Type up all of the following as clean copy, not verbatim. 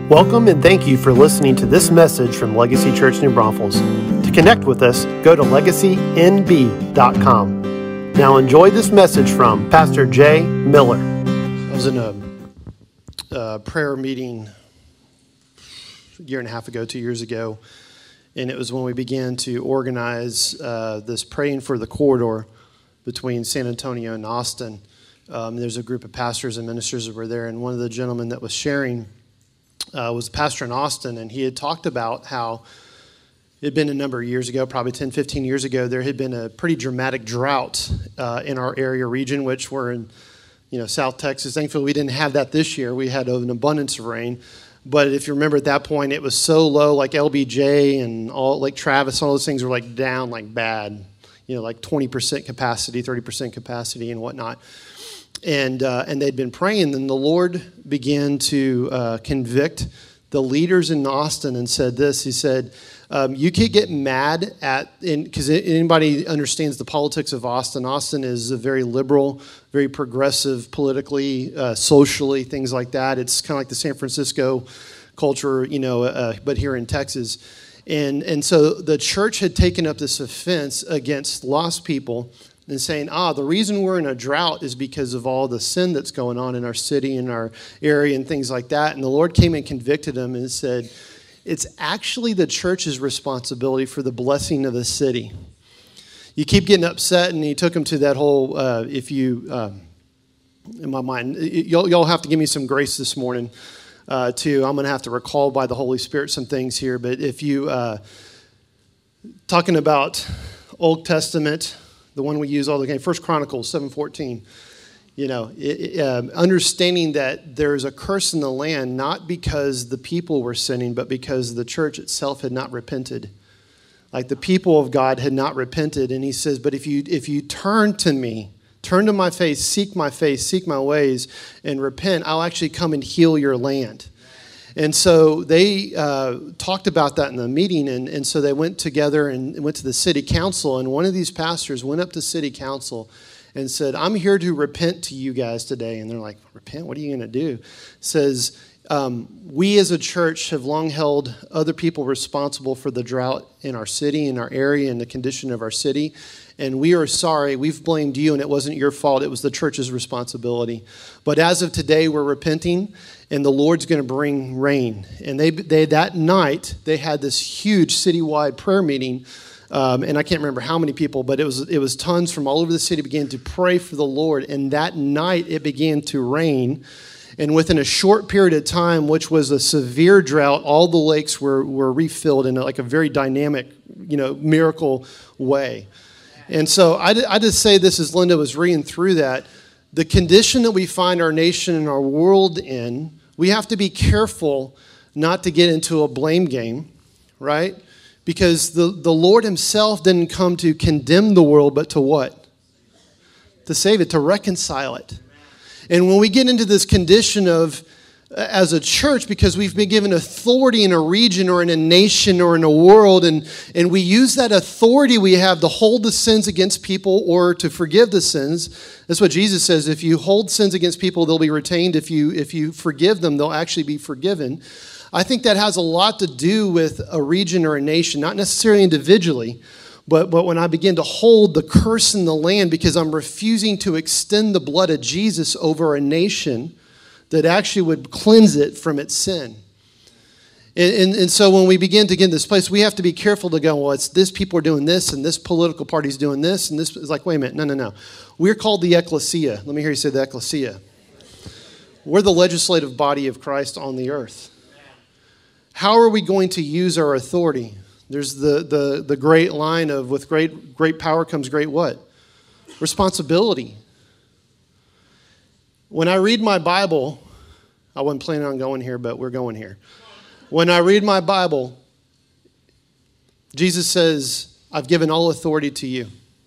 Welcome and thank you for listening to this message from Legacy Church New Braunfels. To connect with us, go to legacynb.com. Now enjoy this message from Pastor Jay Miller. I was in a prayer meeting a year and a half ago, 2 years ago, and it was when we began to organize this Praying for the Corridor between San Antonio and Austin. There's a group of pastors and ministers that were there, and one of the gentlemen that was sharing was a pastor in Austin, and he had talked about how it had been a number of years ago, probably 10, 15 years ago, there had been a pretty dramatic drought in our area region, which we're in, South Texas. Thankfully, we didn't have that this year. We had an abundance of rain. But if you remember at that point, it was so low, like LBJ and all, like Travis, all those things were like down, like bad, like 20% capacity, 30% capacity and whatnot. And they'd been praying, and the Lord began to convict the leaders in Austin and said this. He said, you could get mad because anybody understands the politics of Austin. Austin is a very liberal, very progressive politically, socially, things like that. It's kind of like the San Francisco culture, but here in Texas. And so the church had taken up this offense against lost people and saying, the reason we're in a drought is because of all the sin that's going on in our city, in our area, and things like that. And the Lord came and convicted them and said, it's actually the church's responsibility for the blessing of the city. You keep getting upset, and he took them to that whole, in my mind, y'all have to give me some grace this morning, too. I'm going to have to recall by the Holy Spirit some things here. But if you, talking about Old Testament, the one we use all the time, 1 Chronicles 7:14, understanding that there's a curse in the land, not because the people were sinning, but because the church itself had not repented. Like the people of God had not repented. And he says, but if you turn to me, turn to my face, seek my ways, and repent, I'll actually come and heal your land. And so they talked about that in the meeting, and so they went together and went to the city council, and one of these pastors went up to city council and said, I'm here to repent to you guys today. And they're like, repent? What are you going to do? Says, we as a church have long held other people responsible for the drought in our city, in our area, and the condition of our city. And we are sorry. We've blamed you, and it wasn't your fault. It was the church's responsibility. But as of today, we're repenting, and the Lord's going to bring rain. And they that night, they had this huge citywide prayer meeting. And I can't remember how many people, but it was tons from all over the city began to pray for the Lord. And that night, it began to rain. And within a short period of time, which was a severe drought, all the lakes were refilled in like a very dynamic, miracle way. And so I just say this as Linda was reading through that. The condition that we find our nation and our world in, we have to be careful not to get into a blame game, right? Because the Lord himself didn't come to condemn the world, but to what? To save it, to reconcile it. And when we get into this condition of, as a church, because we've been given authority in a region or in a nation or in a world, and we use that authority we have to hold the sins against people or to forgive the sins. That's what Jesus says. If you hold sins against people, they'll be retained. If you forgive them, they'll actually be forgiven. I think that has a lot to do with a region or a nation, not necessarily individually, but when I begin to hold the curse in the land because I'm refusing to extend the blood of Jesus over a nation that actually would cleanse it from its sin. And so when we begin to get in this place, we have to be careful to go, well, it's this people are doing this, and this political party's doing this, and this is like, wait a minute, no. We're called the ecclesia. Let me hear you say the ecclesia. We're the legislative body of Christ on the earth. How are we going to use our authority? There's the great line of, with great power comes great what? Responsibility. When I read my Bible, I wasn't planning on going here, but we're going here. When I read my Bible, Jesus says, I've given all authority to you.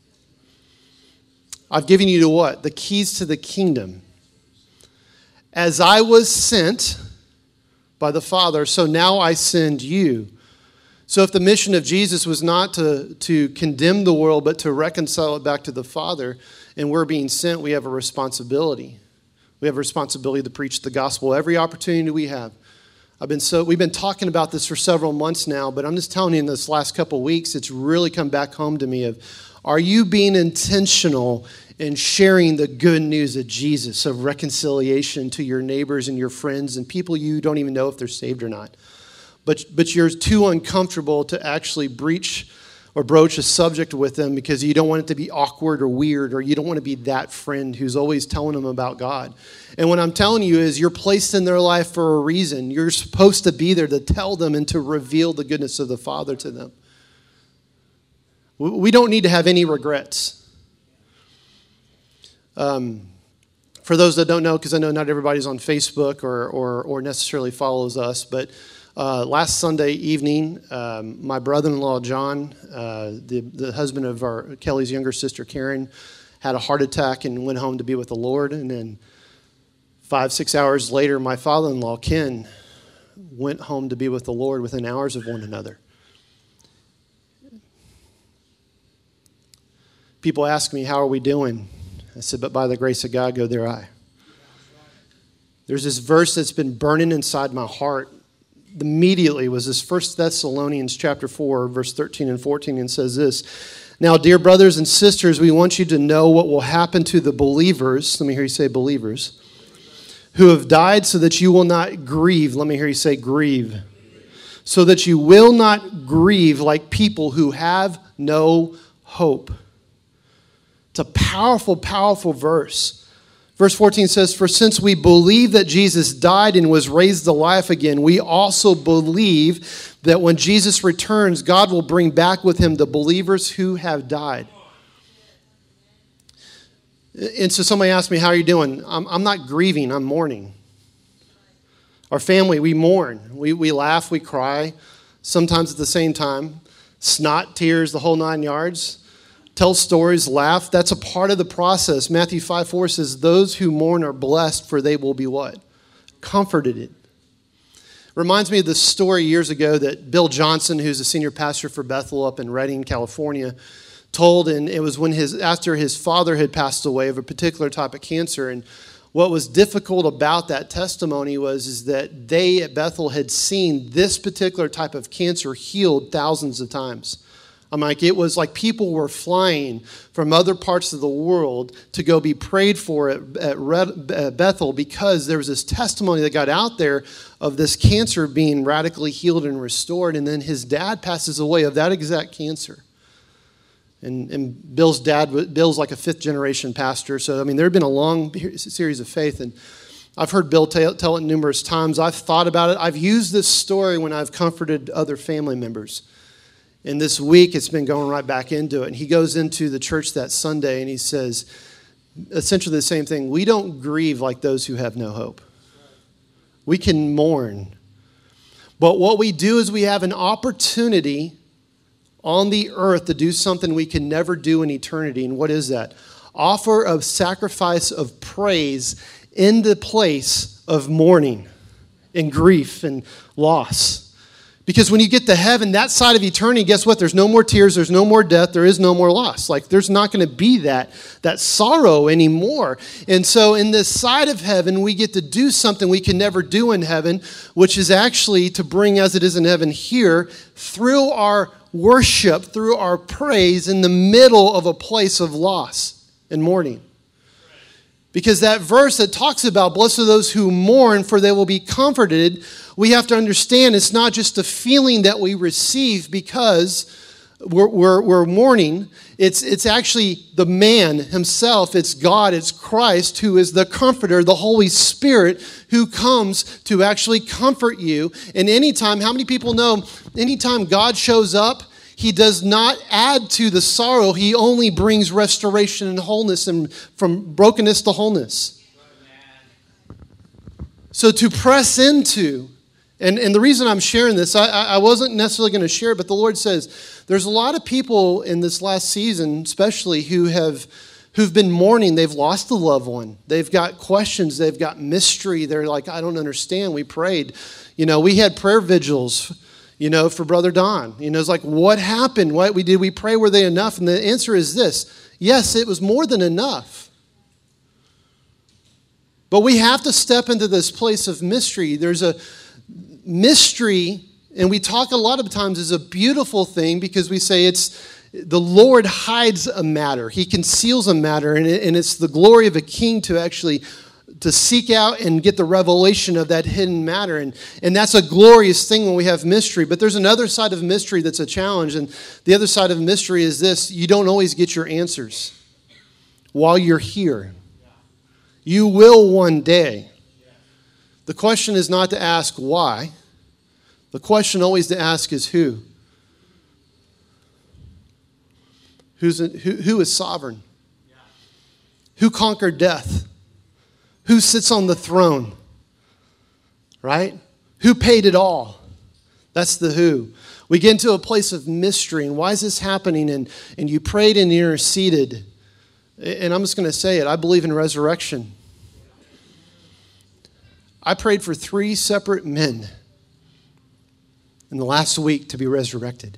I've given you to what? The keys to the kingdom. As I was sent by the Father, so now I send you. So if the mission of Jesus was not to condemn the world, but to reconcile it back to the Father, and we're being sent, we have a responsibility. We have a responsibility to preach the gospel every opportunity we have. We've been talking about this for several months now, but I'm just telling you in this last couple of weeks, it's really come back home to me are you being intentional in sharing the good news of Jesus, of reconciliation to your neighbors and your friends and people you don't even know if they're saved or not? But you're too uncomfortable to actually breach or broach a subject with them because you don't want it to be awkward or weird, or you don't want to be that friend who's always telling them about God. And what I'm telling you is you're placed in their life for a reason. You're supposed to be there to tell them and to reveal the goodness of the Father to them. We don't need to have any regrets. For those that don't know, because I know not everybody's on Facebook or necessarily follows us, but last Sunday evening, my brother-in-law, John, the husband of Kelly's younger sister, Karen, had a heart attack and went home to be with the Lord. And then 5-6 hours later, my father-in-law, Ken, went home to be with the Lord within hours of one another. People ask me, how are we doing? I said, but by the grace of God, go there I. There's this verse that's been burning inside my heart. Immediately was this 1 Thessalonians chapter 4, verse 13 and 14, and says this: now, dear brothers and sisters, we want you to know what will happen to the believers. Let me hear you say believers. Who have died, so that you will not grieve. Let me hear you say grieve. So that you will not grieve like people who have no hope. It's a powerful, powerful verse. Verse 14 says, for since we believe that Jesus died and was raised to life again, we also believe that when Jesus returns, God will bring back with him the believers who have died. And so somebody asked me, how are you doing? I'm not grieving, I'm mourning. Our family, we mourn. We laugh, we cry, sometimes at the same time. Snot, tears, the whole 9 yards. Tell stories, laugh. That's a part of the process. Matthew 5:4 says, those who mourn are blessed, for they will be what? Comforted. Reminds me of the story years ago that Bill Johnson, who's a senior pastor for Bethel up in Redding, California, told, and it was after his father had passed away of a particular type of cancer. And what was difficult about that testimony is that they at Bethel had seen this particular type of cancer healed thousands of times. It was like people were flying from other parts of the world to go be prayed for at Bethel, because there was this testimony that got out there of this cancer being radically healed and restored. And then his dad passes away of that exact cancer. And Bill's like a fifth generation pastor. So, there had been a long series of faith. And I've heard Bill tell it numerous times. I've thought about it. I've used this story when I've comforted other family members. And this week, it's been going right back into it. And he goes into the church that Sunday and he says essentially the same thing. We don't grieve like those who have no hope. We can mourn. But what we do is we have an opportunity on the earth to do something we can never do in eternity. And what is that? Offer a sacrifice of praise in the place of mourning and grief and loss. Because when you get to heaven, that side of eternity, guess what? There's no more tears, there's no more death, there is no more loss. There's not going to be that sorrow anymore. And so in this side of heaven, we get to do something we can never do in heaven, which is actually to bring, as it is in heaven here, through our worship, through our praise, in the middle of a place of loss and mourning. Because that verse that talks about, blessed are those who mourn, for they will be comforted, we have to understand it's not just a feeling that we receive because we're mourning. It's actually the man himself. It's God, it's Christ, who is the comforter, the Holy Spirit, who comes to actually comfort you. And anytime, how many people know, anytime God shows up, he does not add to the sorrow. He only brings restoration and wholeness, and from brokenness to wholeness. So to press into, and the reason I'm sharing this, I wasn't necessarily going to share it, but the Lord says there's a lot of people in this last season, especially who've been mourning. They've lost a loved one. They've got questions. They've got mystery. They're like, I don't understand. We prayed. We had prayer vigils, for Brother Don. It's like, what happened? Did we pray? Were they enough? And the answer is this. Yes, it was more than enough. But we have to step into this place of mystery. mystery, and we talk a lot of times, is a beautiful thing because we say the Lord hides a matter. He conceals a matter, and it's the glory of a king to actually to seek out and get the revelation of that hidden matter. And that's a glorious thing when we have mystery. But there's another side of mystery that's a challenge. And the other side of mystery is this: you don't always get your answers while you're here. You will one day. The question is not to ask why. The question always to ask is who. Who is sovereign? Who conquered death? Who sits on the throne? Right? Who paid it all? That's the who. We get into a place of mystery. And why is this happening? And you prayed and interceded. And I'm just going to say it. I believe in resurrection. I prayed for 3 separate men in the last week to be resurrected.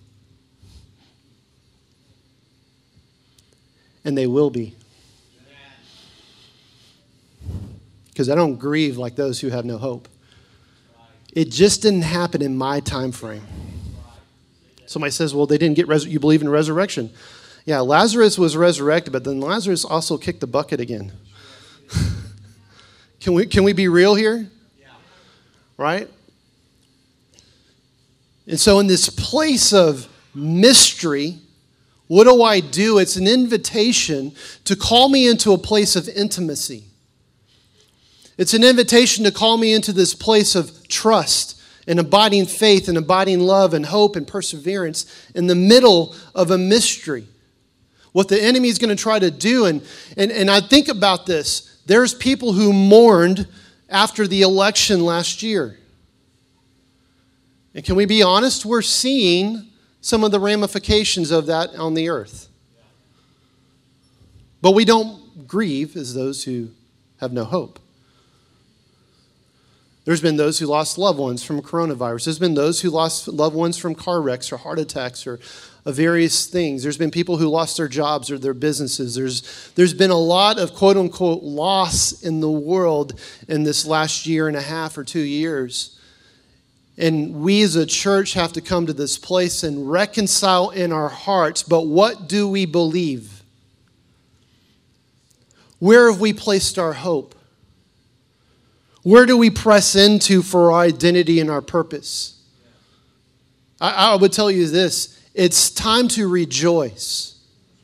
And they will be. Because I don't grieve like those who have no hope. It just didn't happen in my time frame. Somebody says, well, they didn't get you believe in resurrection. Yeah, Lazarus was resurrected, but then Lazarus also kicked the bucket again. Can we be real here? Right? And so in this place of mystery, what do? It's an invitation to call me into a place of intimacy. It's an invitation to call me into this place of trust and abiding faith and abiding love and hope and perseverance in the middle of a mystery. What the enemy is going to try to do, and I think about this. There's people who mourned after the election last year. And can we be honest? We're seeing some of the ramifications of that on the earth. But we don't grieve as those who have no hope. There's been those who lost loved ones from coronavirus. There's been those who lost loved ones from car wrecks or heart attacks or various things. There's been people who lost their jobs or their businesses. There's been a lot of quote-unquote loss in the world in this last year and a half or 2 years. And we as a church have to come to this place and reconcile in our hearts. But what do we believe? Where have we placed our hope? Where do we press into for our identity and our purpose? I would tell you this. It's time to rejoice.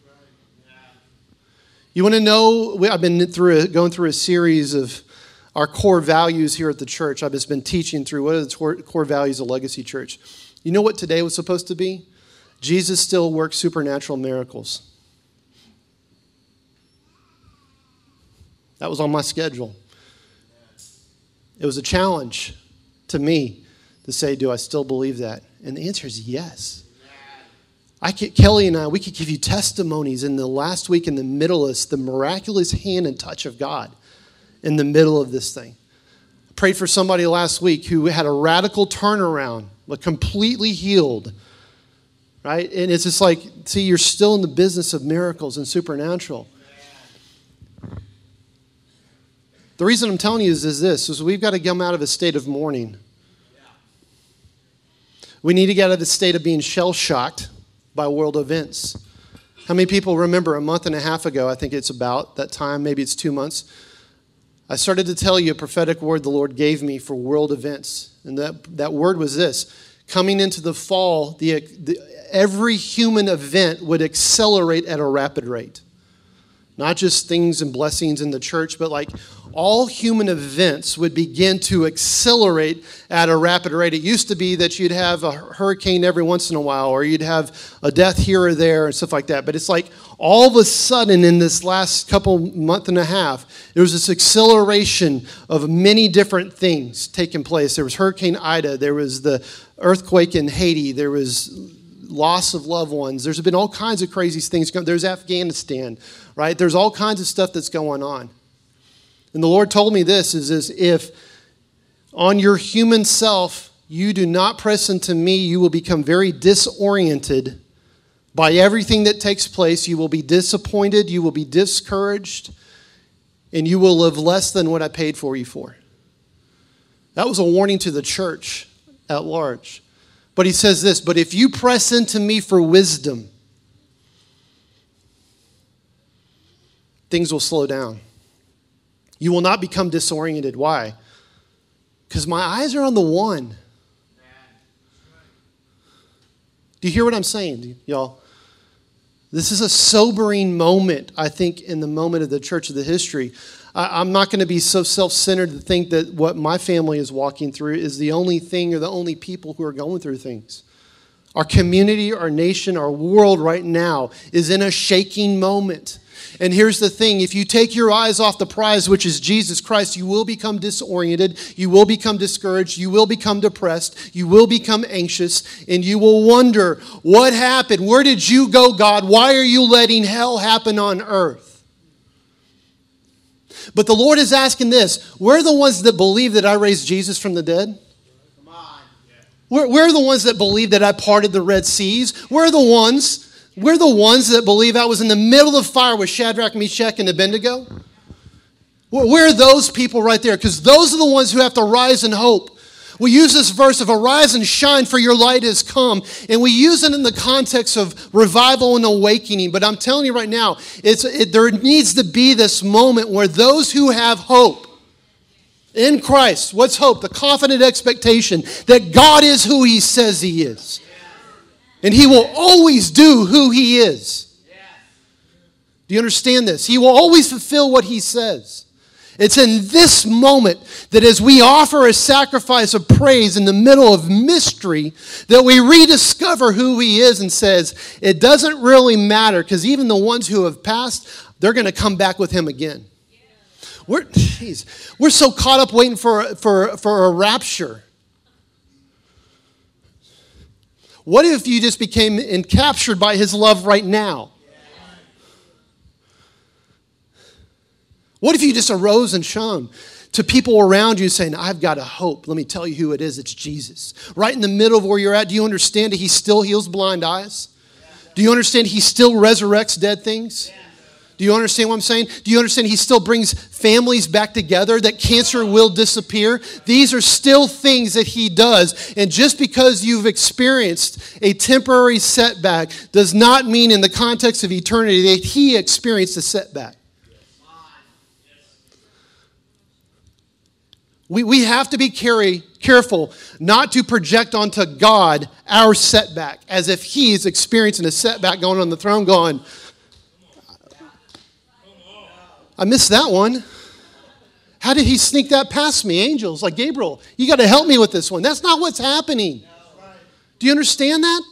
You want to know? I've been going through a series of our core values here at the church. I've just been teaching through what are the core values of Legacy Church. You know what today was supposed to be? Jesus still works supernatural miracles. That was on my schedule. It was a challenge to me to say, do I still believe that? And the answer is yes. Kelly and I, we could give you testimonies in the last week in the middle of the miraculous hand and touch of God in the middle of this thing. I prayed for somebody last week who had a radical turnaround, like completely healed, right? And it's just like, see, you're still in the business of miracles and supernatural. The reason I'm telling you is this, is we've got to come out of a state of mourning. We need to get out of the state of being shell-shocked by world events. How many people remember a month and a half ago, I think it's about that time, maybe it's 2 months, I started to tell you a prophetic word the Lord gave me for world events. And that word was this: coming into the fall, every human event would accelerate at a rapid rate. Not just things and blessings in the church, but like all human events would begin to accelerate at a rapid rate. It used to be that you'd have a hurricane every once in a while, or you'd have a death here or there and stuff like that. But it's like all of a sudden in this last month and a half, there was this acceleration of many different things taking place. There was Hurricane Ida. There was the earthquake in Haiti. There was loss of loved ones. There's been all kinds of crazy things going on. There's Afghanistan, right? There's all kinds of stuff that's going on. And the Lord told me this, is if on your human self you do not press into me, you will become very disoriented by everything that takes place. You will be disappointed, you will be discouraged, and you will live less than what I paid for you for. That was a warning to the church. at large. But he says this, but if you press into me for wisdom, things will slow down. You will not become disoriented. Why? Because my eyes are on the one. Do you hear what I'm saying, y'all? This is a sobering moment, I think, in the moment of the church of the history. I'm not going to be so self-centered to think that what my family is walking through is the only thing or the only people who are going through things. Our community, our nation, our world right now is in a shaking moment. And here's the thing, if you take your eyes off the prize, which is Jesus Christ, you will become disoriented, you will become discouraged, you will become depressed, you will become anxious, and you will wonder, what happened? Where did you go, God? Why are you letting hell happen on earth? But the Lord is asking this, we're the ones that believe that I raised Jesus from the dead. Come on. We're the ones that believe that I parted the Red Seas. We're the ones that believe I was in the middle of the fire with Shadrach, Meshach, and Abednego. We're those people right there, because those are the ones who have to rise in hope. We use this verse of arise and shine, for your light has come. And we use it in the context of revival and awakening. But I'm telling you right now, there needs to be this moment where those who have hope in Christ, what's hope? The confident expectation that God is who he says he is. And he will always do who he is. Do you understand this? He will always fulfill what he says. It's in this moment that as we offer a sacrifice of praise in the middle of mystery, that we rediscover who he is and says, it doesn't really matter, because even the ones who have passed, they're going to come back with him again. We're so caught up waiting for a rapture. What if you just became encaptured by his love right now? What if you just arose and shone to people around you saying, I've got a hope. Let me tell you who it is. It's Jesus. Right in the middle of where you're at, do you understand that he still heals blind eyes? Do you understand he still resurrects dead things? Do you understand what I'm saying? Do you understand he still brings families back together, that cancer will disappear? These are still things that he does. And just because you've experienced a temporary setback does not mean in the context of eternity that he experienced a setback. We have to be careful not to project onto God our setback as if he's experiencing a setback going on the throne going, I missed that one. How did he sneak that past me? Angels like Gabriel, you got to help me with this one. That's not what's happening. Do you understand that?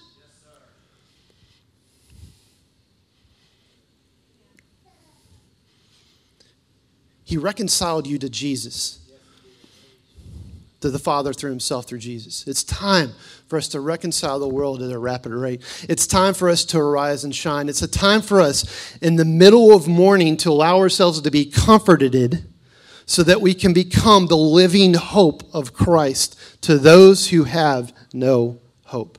He reconciled you to Jesus, to the Father through himself, through Jesus. It's time for us to reconcile the world at a rapid rate. It's time for us to arise and shine. It's a time for us in the middle of mourning to allow ourselves to be comforted so that we can become the living hope of Christ to those who have no hope.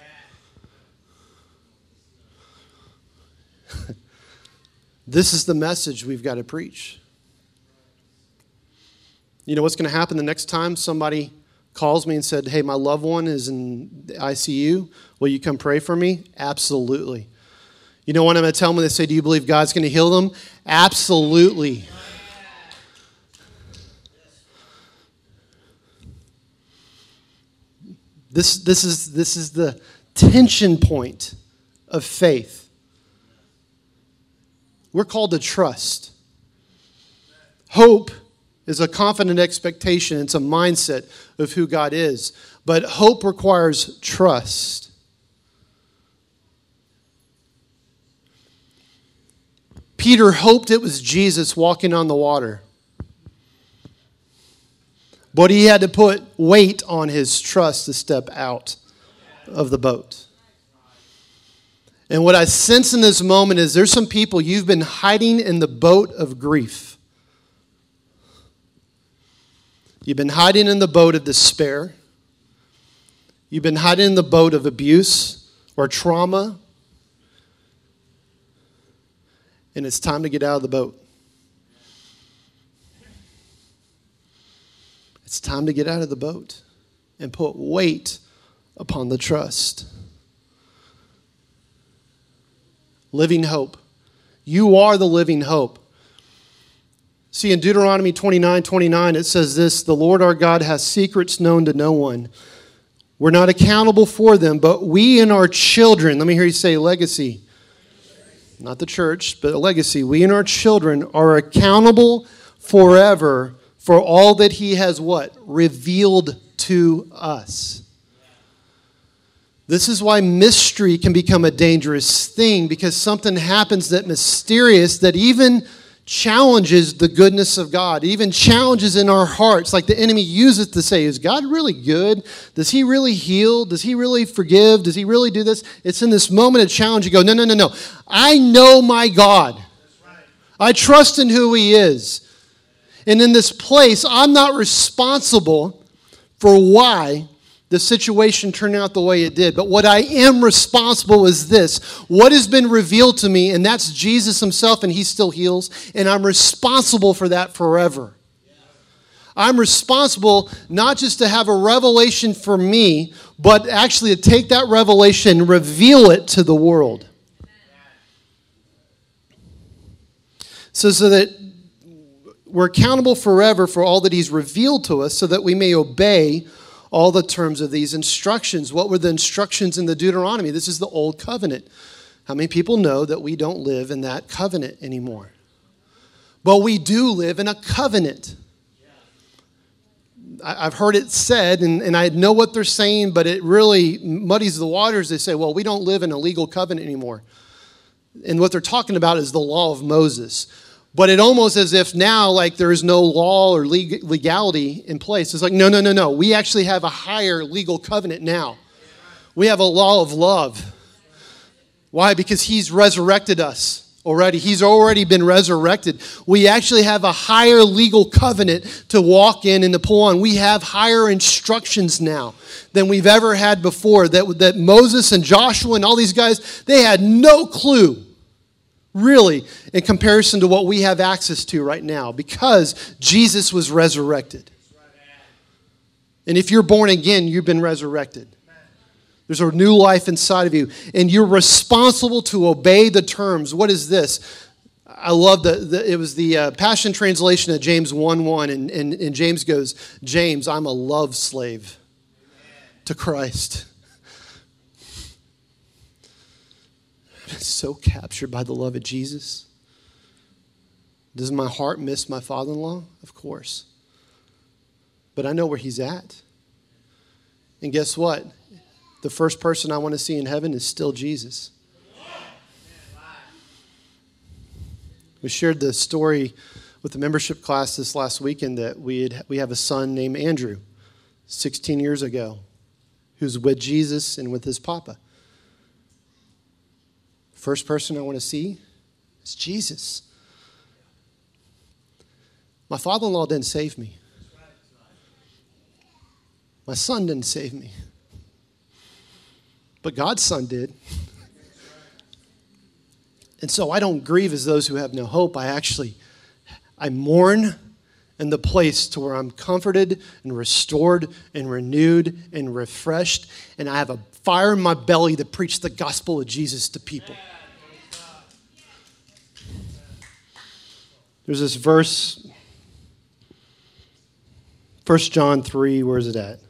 This is the message we've got to preach. You know what's going to happen the next time somebody calls me and said, hey, my loved one is in the ICU. Will you come pray for me? Absolutely. You know what I'm going to tell them when they say, do you believe God's going to heal them? Absolutely. This is the tension point of faith. We're called to trust. Hope is a confident expectation. It's a mindset of who God is. But hope requires trust. Peter hoped it was Jesus walking on the water. But he had to put weight on his trust to step out of the boat. And what I sense in this moment is there's some people, you've been hiding in the boat of grief. You've been hiding in the boat of despair. You've been hiding in the boat of abuse or trauma. And it's time to get out of the boat. It's time to get out of the boat and put weight upon the trust. Living hope. You are the living hope. See, in Deuteronomy 29:29, it says this, the Lord our God has secrets known to no one. We're not accountable for them, but we and our children, let me hear you say legacy. Not the church, but a legacy. We and our children are accountable forever for all that he has what? Revealed to us. This is why mystery can become a dangerous thing, because something happens that mysterious that even challenges the goodness of God, even challenges in our hearts, like the enemy uses to say, is God really good? Does he really heal? Does he really forgive? Does he really do this? It's in this moment of challenge you go, no. I know my God. I trust in who he is. And in this place, I'm not responsible for why the situation turned out the way it did. But what I am responsible is this. What has been revealed to me, and that's Jesus himself, and he still heals, and I'm responsible for that forever. I'm responsible not just to have a revelation for me, but actually to take that revelation and reveal it to the world. So that we're accountable forever for all that he's revealed to us so that we may obey all the terms of these instructions. What were the instructions in the Deuteronomy? This is the old covenant. How many people know that we don't live in that covenant anymore? But we do live in a covenant. I've heard it said, and I know what they're saying, but it really muddies the waters. They say, well, we don't live in a legal covenant anymore. And what they're talking about is the law of Moses. But it almost as if now, like, there is no law or legality in place. It's like, no. We actually have a higher legal covenant now. We have a law of love. Why? Because he's resurrected us already. He's already been resurrected. We actually have a higher legal covenant to walk in and to pull on. We have higher instructions now than we've ever had before. That Moses and Joshua and all these guys, they had no clue, really, in comparison to what we have access to right now, because Jesus was resurrected. And if you're born again, you've been resurrected. There's a new life inside of you, and you're responsible to obey the terms. What is this? I love it was the Passion Translation of James 1:1, and James goes, James, I'm a love slave to Christ. So captured by the love of Jesus. Does my heart miss my father-in-law? Of course. But I know where he's at. And guess what? The first person I want to see in heaven is still Jesus. We shared the story with the membership class this last weekend that we have a son named Andrew, 16 years ago, who's with Jesus and with his papa. First person I want to see is Jesus. My father-in-law didn't save me. My son didn't save me. But God's son did. And so I don't grieve as those who have no hope. I mourn in the place to where I'm comforted and restored and renewed and refreshed. And I have a fire in my belly to preach the gospel of Jesus to people. There's this verse, 1 John 3, where is it at?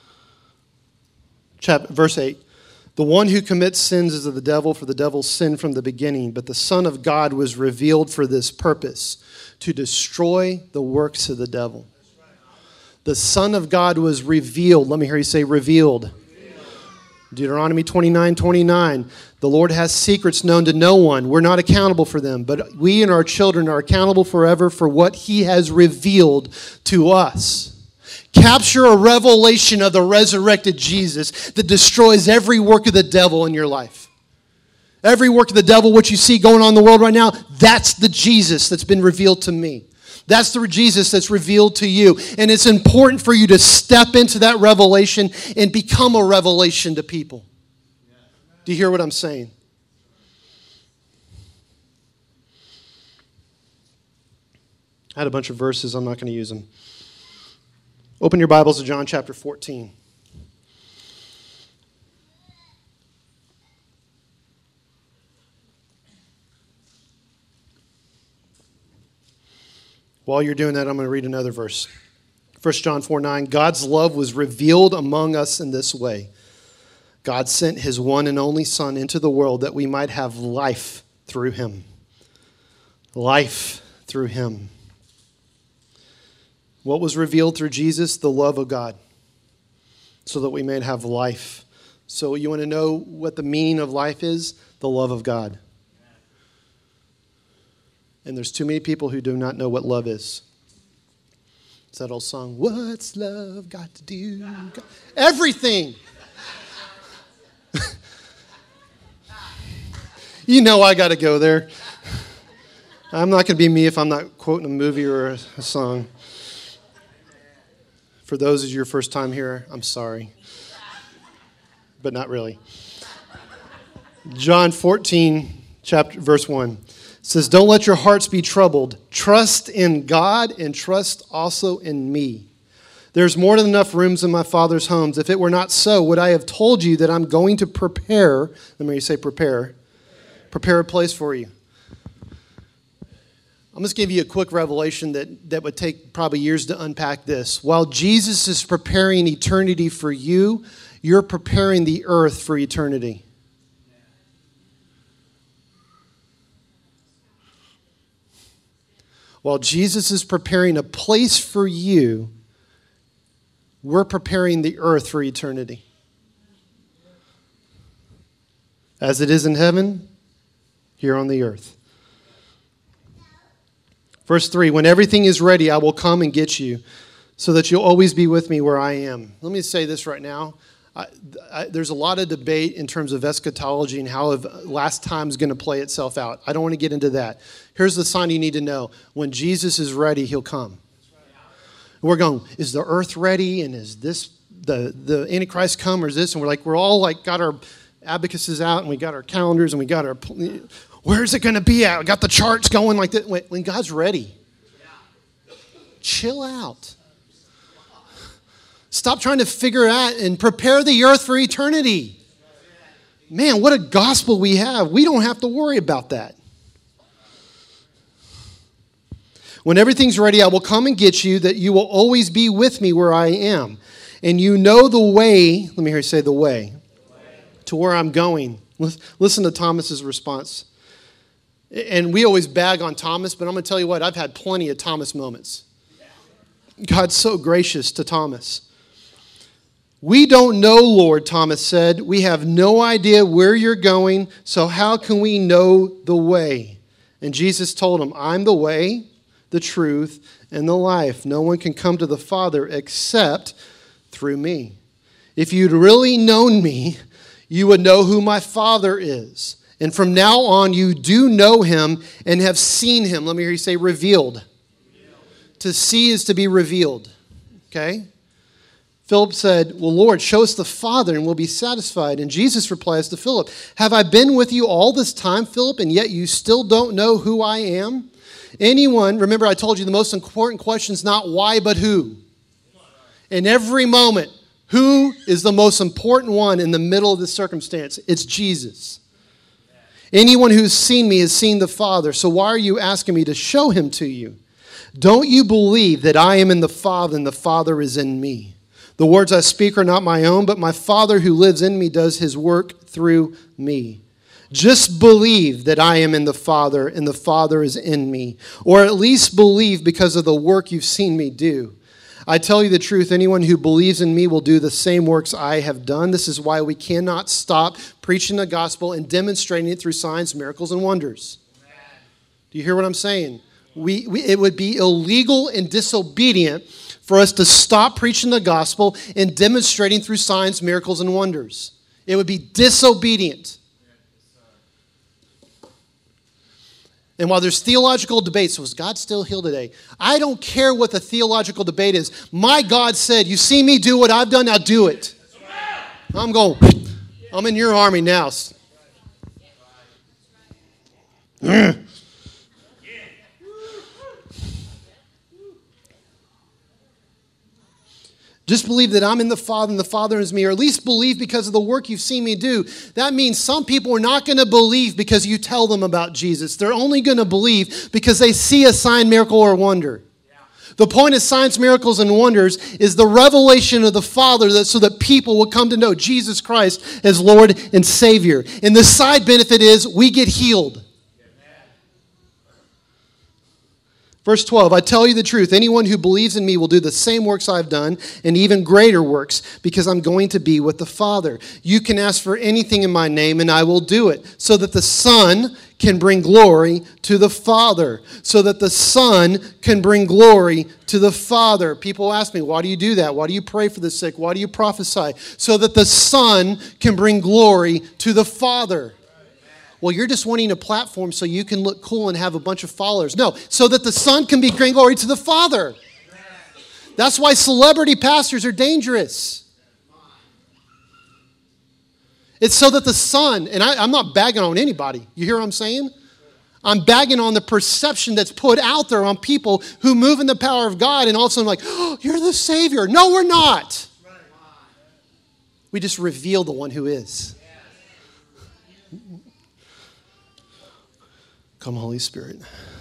Verse 8. The one who commits sins is of the devil, for the devil sinned from the beginning. But the Son of God was revealed for this purpose, to destroy the works of the devil. The Son of God was revealed. Let me hear you say revealed. Deuteronomy 29:29. The Lord has secrets known to no one. We're not accountable for them, but we and our children are accountable forever for what he has revealed to us. Capture a revelation of the resurrected Jesus that destroys every work of the devil in your life. Every work of the devil, what you see going on in the world right now, that's the Jesus that's been revealed to me. That's the Jesus that's revealed to you. And it's important for you to step into that revelation and become a revelation to people. Do you hear what I'm saying? I had a bunch of verses. I'm not going to use them. Open your Bibles to John chapter 14. While you're doing that, I'm going to read another verse. 1 John 4:9, God's love was revealed among us in this way. God sent his one and only Son into the world that we might have life through him. Life through him. What was revealed through Jesus? The love of God, so that we may have life. So you want to know what the meaning of life is? The love of God. And there's too many people who do not know what love is. It's that old song, what's love got to do? Everything. You know I got to go there. I'm not going to be me if I'm not quoting a movie or a song. For those of you your first time here, I'm sorry. But not really. John 14, verse 1 says, don't let your hearts be troubled. Trust in God and trust also in me. There's more than enough rooms in my Father's homes. If it were not so, would I have told you that I'm going to prepare, let me say prepare a place for you. I'm just give you a quick revelation that would take probably years to unpack this. While Jesus is preparing eternity for you, you're preparing the earth for eternity. While Jesus is preparing a place for you, we're preparing the earth for eternity. As it is in heaven, here on the earth. Verse 3, when everything is ready, I will come and get you, so that you'll always be with me where I am. Let me say this right now. There's a lot of debate in terms of eschatology and how last time is going to play itself out. I don't want to get into that. Here's the sign you need to know. When Jesus is ready, he'll come. We're going, is the earth ready? And is this the Antichrist come, or is this? And we're all like got our abacuses out, and we got our calendars, and we got our, where's it going to be at? We got the charts going like that. When God's ready, chill out. Stop trying to figure out and prepare the earth for eternity. Man, what a gospel we have. We don't have to worry about that. When everything's ready, I will come and get you, that you will always be with me where I am. And you know the way, let me hear you say the way, to where I'm going. Listen to Thomas's response. And we always bag on Thomas, but I'm going to tell you what, I've had plenty of Thomas moments. God's so gracious to Thomas. We don't know, Lord, Thomas said. We have no idea where you're going, so how can we know the way? And Jesus told him, I'm the way, the truth, and the life. No one can come to the Father except through me. If you'd really known me, you would know who my Father is. And from now on, you do know him and have seen him. Let me hear you say revealed. To see is to be revealed. Okay? Philip said, well, Lord, show us the Father and we'll be satisfied. And Jesus replies to Philip, have I been with you all this time, Philip, and yet you still don't know who I am? Anyone, remember I told you the most important question is not why, but who. In every moment, who is the most important one in the middle of this circumstance? It's Jesus. Anyone who's seen me has seen the Father. So why are you asking me to show him to you? Don't you believe that I am in the Father and the Father is in me? The words I speak are not my own, but my Father who lives in me does his work through me. Just believe that I am in the Father and the Father is in me. Or at least believe because of the work you've seen me do. I tell you the truth, anyone who believes in me will do the same works I have done. This is why we cannot stop preaching the gospel and demonstrating it through signs, miracles, and wonders. Amen. Do you hear what I'm saying? It would be illegal and disobedient for us to stop preaching the gospel and demonstrating through signs, miracles, and wonders. It would be disobedient. And while there's theological debates, was God still healed today? I don't care what the theological debate is. My God said, you see me do what I've done, now do it. I'm going, I'm in your army now. Just believe that I'm in the Father and the Father is me, or at least believe because of the work you've seen me do. That means some people are not going to believe because you tell them about Jesus. They're only going to believe because they see a sign, miracle, or wonder. The point of signs, miracles, and wonders is the revelation of the Father so that people will come to know Jesus Christ as Lord and Savior. And the side benefit is we get healed. Verse 12, I tell you the truth, anyone who believes in me will do the same works I've done and even greater works because I'm going to be with the Father. You can ask for anything in my name and I will do it so that the Son can bring glory to the Father. So that the Son can bring glory to the Father. People ask me, why do you do that? Why do you pray for the sick? Why do you prophesy? So that the Son can bring glory to the Father. Well, you're just wanting a platform so you can look cool and have a bunch of followers. No, so that the Son can bring glory to the Father. That's why celebrity pastors are dangerous. It's so that the Son, and I'm not bagging on anybody. You hear what I'm saying? I'm bagging on the perception that's put out there on people who move in the power of God and all of a sudden like, oh, you're the Savior. No, we're not. We just reveal the one who is. Come, Holy Spirit.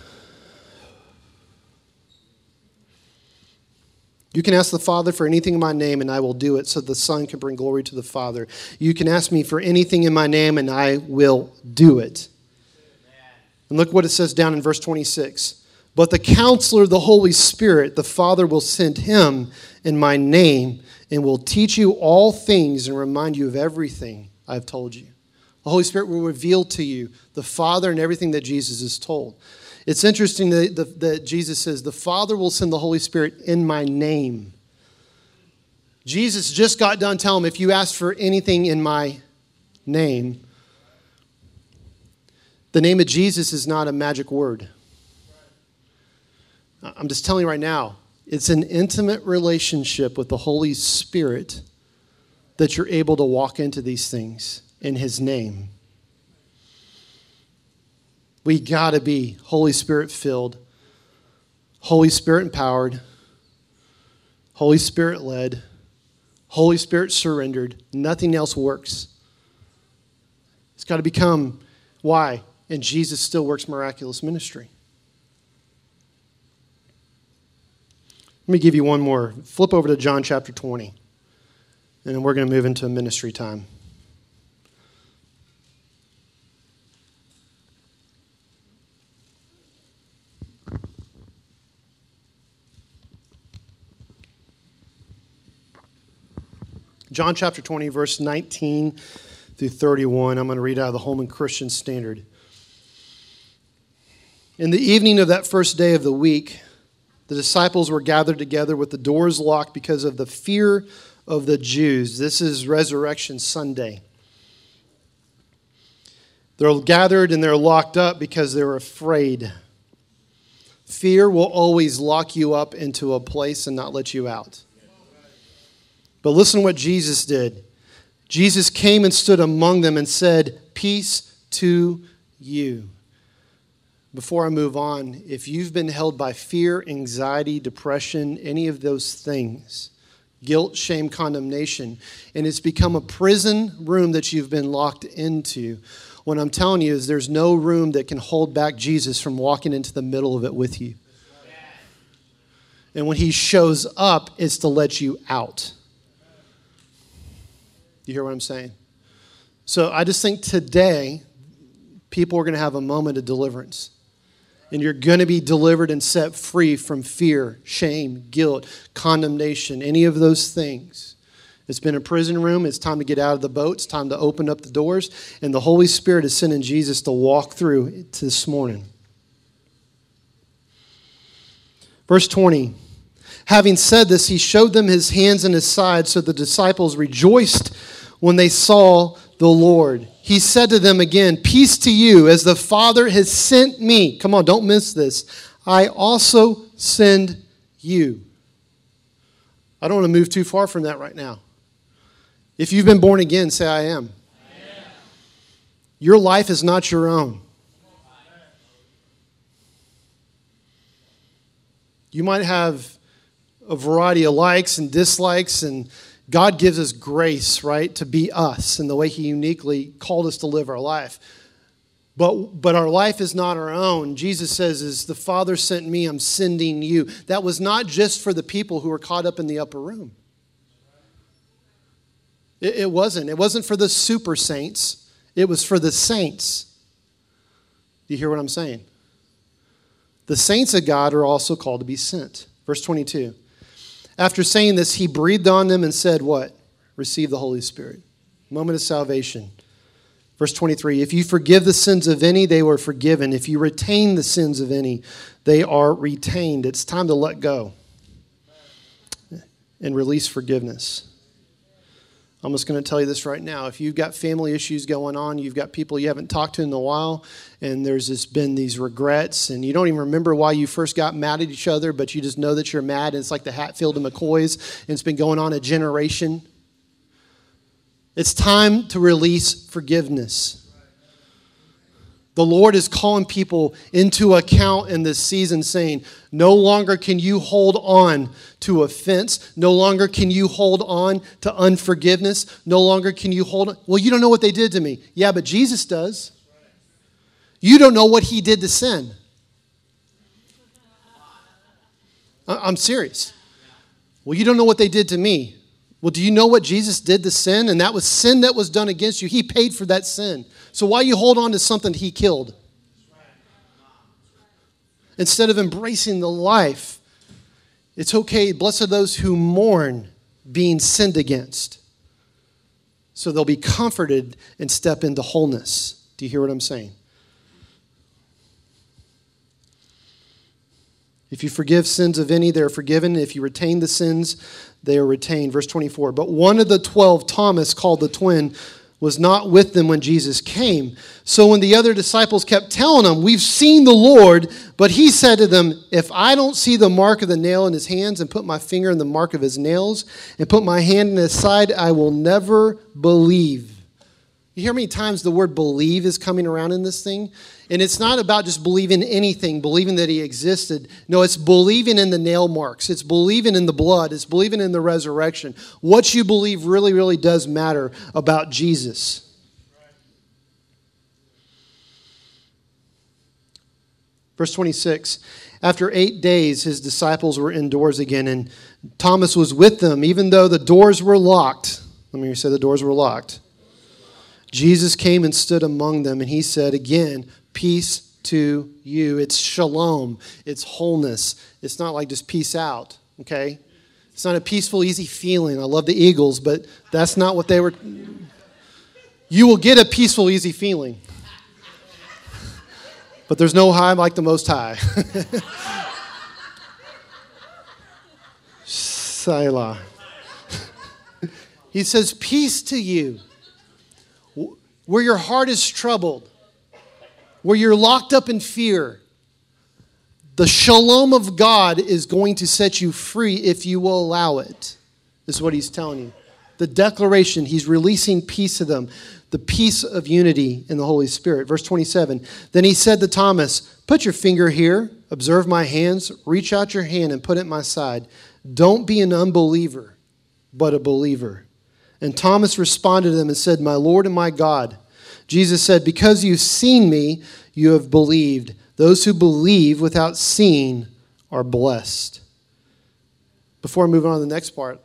You can ask the Father for anything in my name, and I will do it, so the Son can bring glory to the Father. You can ask me for anything in my name, and I will do it. And look what it says down in verse 26. But the Counselor, the Holy Spirit, the Father will send him in my name, and will teach you all things and remind you of everything I've told you. The Holy Spirit will reveal to you the Father and everything that Jesus has told. It's interesting that Jesus says, the Father will send the Holy Spirit in my name. Jesus just got done telling him, if you ask for anything in my name, the name of Jesus is not a magic word. I'm just telling you right now, it's an intimate relationship with the Holy Spirit that you're able to walk into these things in his name. We got to be Holy Spirit filled, Holy Spirit empowered, Holy Spirit led, Holy Spirit surrendered. Nothing else works. It's got to become why? And Jesus still works miraculous ministry. Let me give you one more. Flip over to John chapter 20. And then we're going to move into a ministry time. John chapter 20, verse 19 through 31. I'm going to read out of the Holman Christian Standard. In the evening of that first day of the week, the disciples were gathered together with the doors locked because of the fear of the Jews. This is Resurrection Sunday. They're gathered and they're locked up because they're afraid. Fear will always lock you up into a place and not let you out. But listen to what Jesus did. Jesus came and stood among them and said, peace to you. Before I move on, if you've been held by fear, anxiety, depression, any of those things, guilt, shame, condemnation, and it's become a prison room that you've been locked into, what I'm telling you is there's no room that can hold back Jesus from walking into the middle of it with you. And when he shows up, it's to let you out. You hear what I'm saying? So I just think today, people are going to have a moment of deliverance. And you're going to be delivered and set free from fear, shame, guilt, condemnation, any of those things. It's been a prison room. It's time to get out of the boat. It's time to open up the doors. And the Holy Spirit is sending Jesus to walk through this morning. Verse 20. Having said this, he showed them his hands and his side, so the disciples rejoiced when they saw the Lord. He said to them again, peace to you, as the Father has sent me. Come on, don't miss this. I also send you. I don't want to move too far from that right now. If you've been born again, say, I am. Your life is not your own. You might have a variety of likes and dislikes, and God gives us grace, right, to be us in the way he uniquely called us to live our life. But our life is not our own. Jesus says, as the Father sent me, I'm sending you. That was not just for the people who were caught up in the upper room. It wasn't. It wasn't for the super saints. It was for the saints. Do you hear what I'm saying? The saints of God are also called to be sent. Verse 22. After saying this, he breathed on them and said, what? Receive the Holy Spirit. Moment of salvation. Verse 23, if you forgive the sins of any, they were forgiven. If you retain the sins of any, they are retained. It's time to let go and release forgiveness. I'm just going to tell you this right now. If you've got family issues going on, you've got people you haven't talked to in a while, and there's just been these regrets, and you don't even remember why you first got mad at each other, but you just know that you're mad, and it's like the Hatfield and McCoys, and it's been going on a generation. It's time to release forgiveness. The Lord is calling people into account in this season, saying, no longer can you hold on to offense. No longer can you hold on to unforgiveness. No longer can you hold on. Well, you don't know what they did to me. Yeah, but Jesus does. You don't know what he did to sin. I'm serious. Well, you don't know what they did to me. Well, do you know what Jesus did to sin? And that was sin that was done against you. He paid for that sin. So why you hold on to something he killed? Instead of embracing the life, it's okay. Blessed are those who mourn being sinned against. So they'll be comforted and step into wholeness. Do you hear what I'm saying? If you forgive sins of any, they are forgiven. If you retain the sins, they are retained. Verse 24. But one of the 12, Thomas, called the twin, was not with them when Jesus came. So when the other disciples kept telling him, we've seen the Lord, but he said to them, if I don't see the mark of the nail in his hands and put my finger in the mark of his nails and put my hand in his side, I will never believe. You hear how many times the word believe is coming around in this thing? And it's not about just believing anything, believing that he existed. No, it's believing in the nail marks. It's believing in the blood. It's believing in the resurrection. What you believe really, really does matter about Jesus. Verse 26, after 8 days, his disciples were indoors again, and Thomas was with them, even though the doors were locked. Let me say the doors were locked. Jesus came and stood among them, and he said again, peace to you. It's shalom. It's wholeness. It's not like just peace out, okay? It's not a peaceful, easy feeling. I love the Eagles, but that's not what they were. You will get a peaceful, easy feeling. But there's no high like the Most High. Selah. He says, peace to you. Where your heart is troubled, where you're locked up in fear, the shalom of God is going to set you free if you will allow it. This is what he's telling you. The declaration, he's releasing peace to them, the peace of unity in the Holy Spirit. Verse 27, then he said to Thomas, put your finger here, observe my hands, reach out your hand and put it at my side. Don't be an unbeliever, but a believer. And Thomas responded to them and said, my Lord and my God. Jesus said, because you've seen me, you have believed. Those who believe without seeing are blessed. Before I move on to the next part,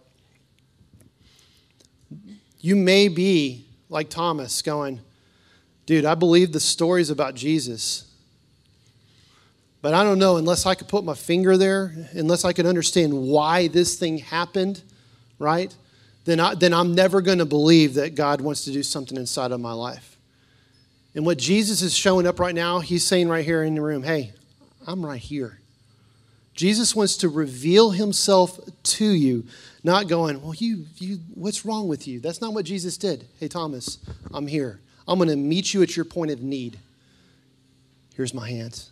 you may be like Thomas going, dude, I believe the stories about Jesus. But I don't know, unless I could put my finger there, unless I could understand why this thing happened, right? Then I'm never going to believe that God wants to do something inside of my life. And what Jesus is showing up right now, he's saying right here in the room, hey, I'm right here. Jesus wants to reveal himself to you, not going, well, you, what's wrong with you? That's not what Jesus did. Hey, Thomas, I'm here. I'm going to meet you at your point of need. Here's my hands.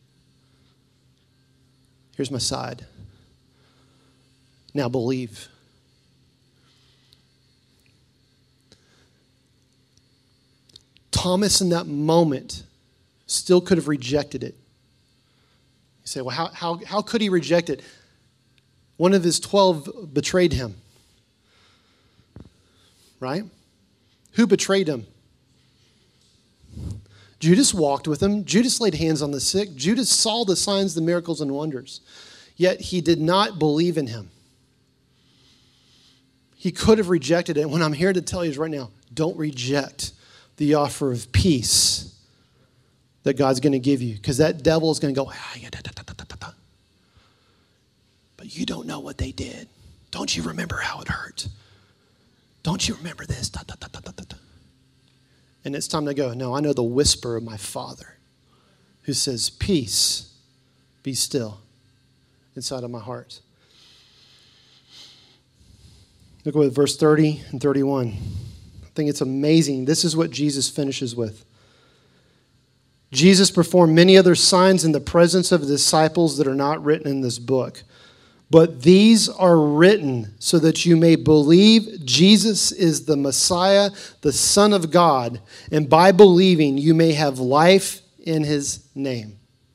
Here's my side. Now believe. Thomas in that moment still could have rejected it. You say, well, how could he reject it? One of his 12 betrayed him. Right? Who betrayed him? Judas walked with him. Judas laid hands on the sick. Judas saw the signs, the miracles, and wonders. Yet he did not believe in him. He could have rejected it. And what I'm here to tell you is right now, don't reject the offer of peace that God's going to give you. Because that devil is going to go, but you don't know what they did. Don't you remember how it hurt? Don't you remember this? And it's time to go. No, I know the whisper of my Father who says, peace, be still inside of my heart. Look at verse 30 and 31. I think it's amazing. This is what Jesus finishes with. Jesus performed many other signs in the presence of the disciples that are not written in this book. But these are written so that you may believe Jesus is the Messiah, the Son of God, and by believing you may have life in his name.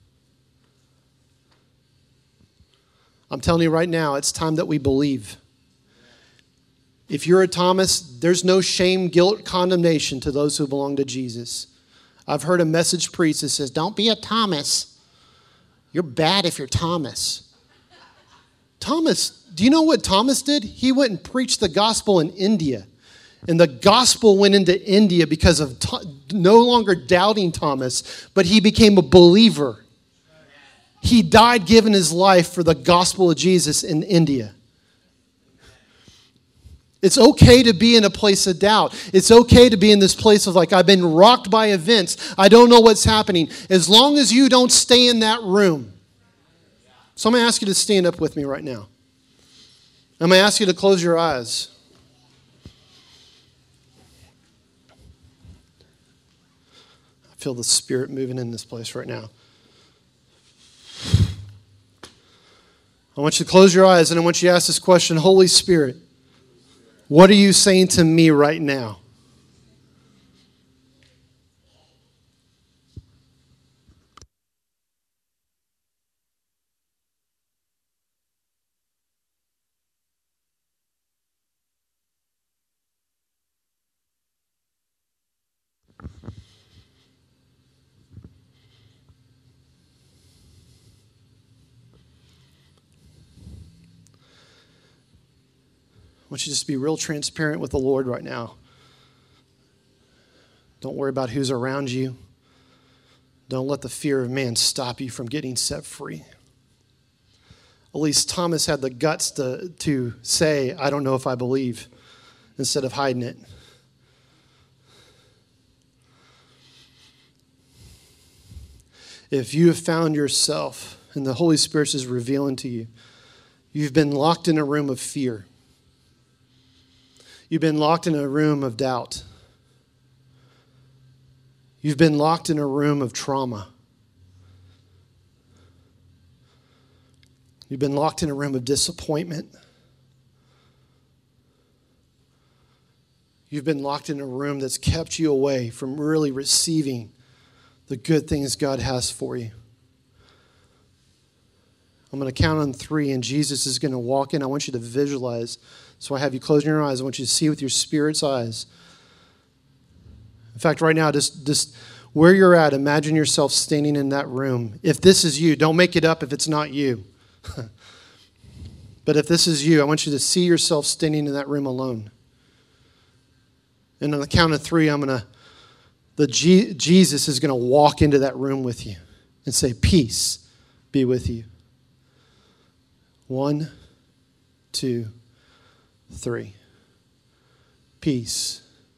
I'm telling you right now, it's time that we believe. If you're a Thomas, there's no shame, guilt, condemnation to those who belong to Jesus. I've heard a message preached that says, don't be a Thomas. You're bad if you're Thomas. Thomas, do you know what Thomas did? He went and preached the gospel in India. And the gospel went into India because of no longer doubting Thomas, but he became a believer. He died giving his life for the gospel of Jesus in India. It's okay to be in a place of doubt. It's okay to be in this place of like, I've been rocked by events. I don't know what's happening. As long as you don't stay in that room. So I'm going to ask you to stand up with me right now. I'm going to ask you to close your eyes. I feel the Spirit moving in this place right now. I want you to close your eyes and I want you to ask this question, Holy Spirit, what are you saying to me right now? I want you to just be real transparent with the Lord right now. Don't worry about who's around you. Don't let the fear of man stop you from getting set free. At least Thomas had the guts to say, I don't know if I believe, instead of hiding it. If you have found yourself, and the Holy Spirit is revealing to you, you've been locked in a room of fear. You've been locked in a room of doubt. You've been locked in a room of trauma. You've been locked in a room of disappointment. You've been locked in a room that's kept you away from really receiving the good things God has for you. I'm going to count on 3, and Jesus is going to walk in. I want you to visualize. So I have you closing your eyes. I want you to see with your spirit's eyes. In fact, right now, just where you're at, imagine yourself standing in that room. If this is you, don't make it up if it's not you. But if this is you, I want you to see yourself standing in that room alone. And on the count of 3, Jesus is going to walk into that room with you and say, peace be with you. 1, 2, 3. Peace.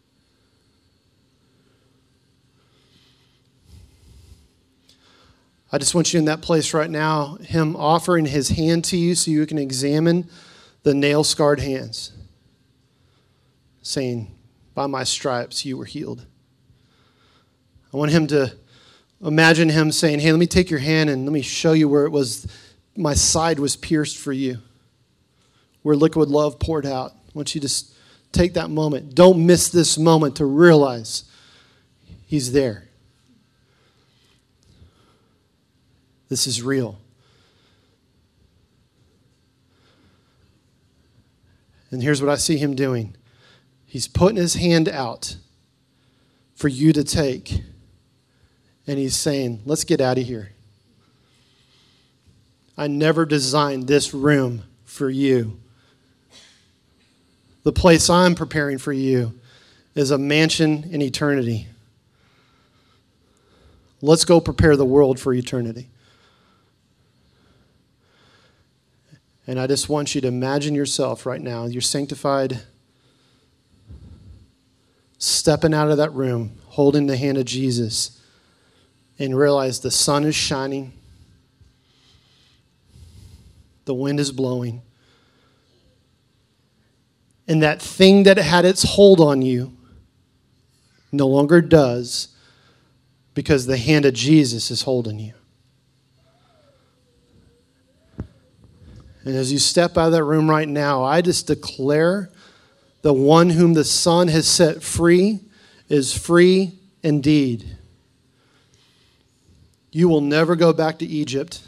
I just want you in that place right now, him offering his hand to you so you can examine the nail-scarred hands, saying, by my stripes you were healed. I want him to imagine him saying, hey, let me take your hand and let me show you where it was, my side was pierced for you, where liquid love poured out. I want you to just take that moment. Don't miss this moment to realize he's there. This is real. And here's what I see him doing. He's putting his hand out for you to take. And he's saying, let's get out of here. I never designed this room for you. The place I'm preparing for you is a mansion in eternity. Let's go prepare the world for eternity. And I just want you to imagine yourself right now. You're sanctified, stepping out of that room, holding the hand of Jesus, and realize the sun is shining, the wind is blowing, and that thing that had its hold on you no longer does, because the hand of Jesus is holding you. And as you step out of that room right now, I just declare the one whom the Son has set free is free indeed. You will never go back to Egypt.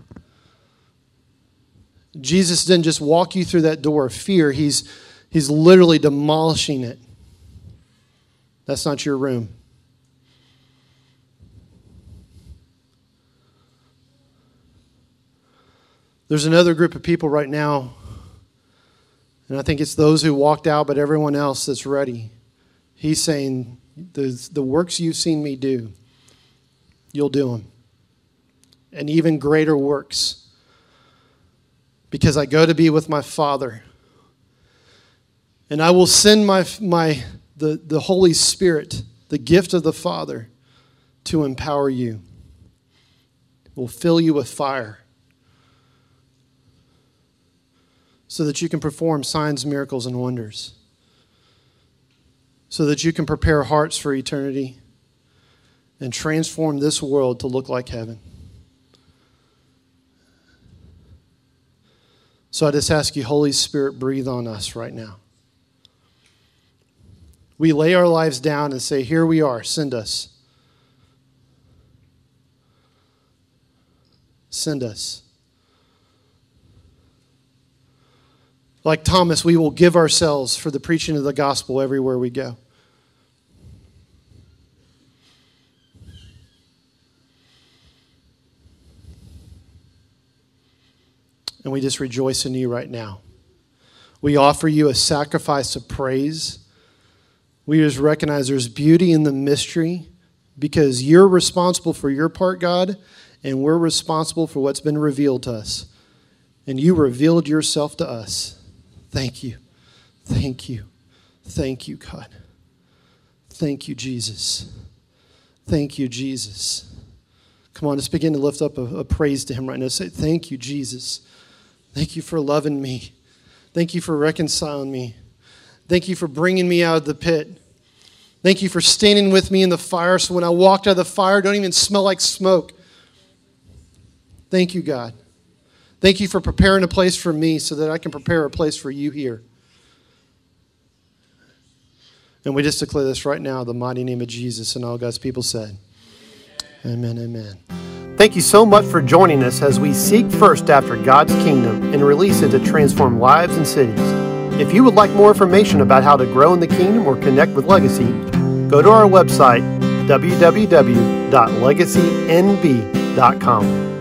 Jesus didn't just walk you through that door of fear. He's literally demolishing it. That's not your room. There's another group of people right now, and I think it's those who walked out, but everyone else that's ready. He's saying, the works you've seen me do, you'll do them. And even greater works. Because I go to be with my Father. And I will send the Holy Spirit, the gift of the Father, to empower you. It will fill you with fire. So that you can perform signs, miracles, and wonders. So that you can prepare hearts for eternity and transform this world to look like heaven. So I just ask you, Holy Spirit, breathe on us right now. We lay our lives down and say, here we are, send us. Send us. Like Thomas, we will give ourselves for the preaching of the gospel everywhere we go. And we just rejoice in you right now. We offer you a sacrifice of praise. We just recognize there's beauty in the mystery because you're responsible for your part, God, and we're responsible for what's been revealed to us. And you revealed yourself to us. Thank you. Thank you. Thank you, God. Thank you, Jesus. Thank you, Jesus. Come on, let's begin to lift up a praise to him right now. Say, thank you, Jesus. Thank you for loving me. Thank you for reconciling me. Thank you for bringing me out of the pit. Thank you for standing with me in the fire so when I walked out of the fire, it don't even smell like smoke. Thank you, God. Thank you for preparing a place for me so that I can prepare a place for you here. And we just declare this right now in the mighty name of Jesus, and all God's people said, amen, amen. Thank you so much for joining us as we seek first after God's kingdom and release it to transform lives and cities. If you would like more information about how to grow in the kingdom or connect with Legacy, go to our website, www.legacynb.com.